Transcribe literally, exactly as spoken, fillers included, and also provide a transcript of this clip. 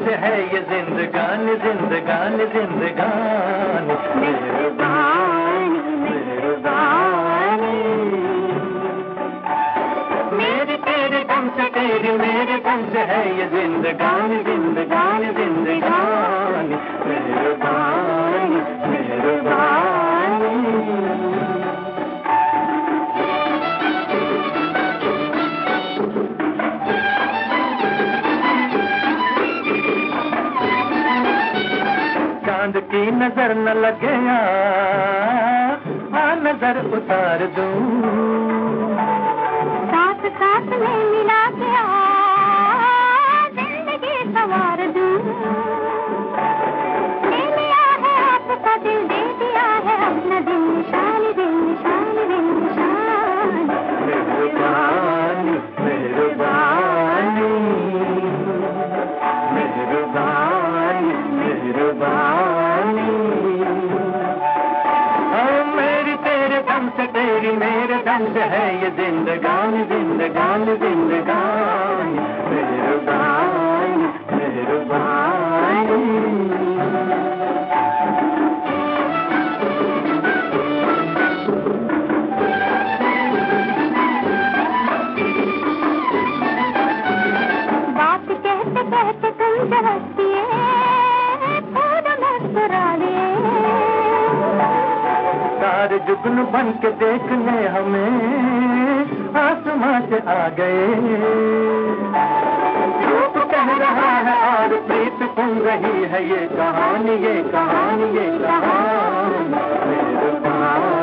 से है ये जिंदगानी जिंदगानी जिंदगानी मेहरबानी मेहरबानी मेरे तेरे गम से तेरी मेरे गम से है ये जिंदगानी जिंदगानी जिंदगानी मेहरबानी मेहरबानी। चांद की नजर न लगे आ नजर उतार दूं साथ साथ में मिला के आ जिंदगी सवार दूं ले लिया है आपका दिल दे दिया है अपना दिल निशान दिल निशान दिल निशान मेहरबानी मेहरबानी मेहरबानी मेहरबानी मेरी तेरे दम से तेरी मेरे दम से है ये जिंदगानी जिंदगानी जिंदगानी मेहरबानी मेहरबानी। बात कहते कहते तुम जब दिए सारे जुगनू बन के देखने हमें आसमां से आ गए रूप कह रहा है और प्रीत सुन रही है ये कहानी ये कहानी ये कहानी मेरे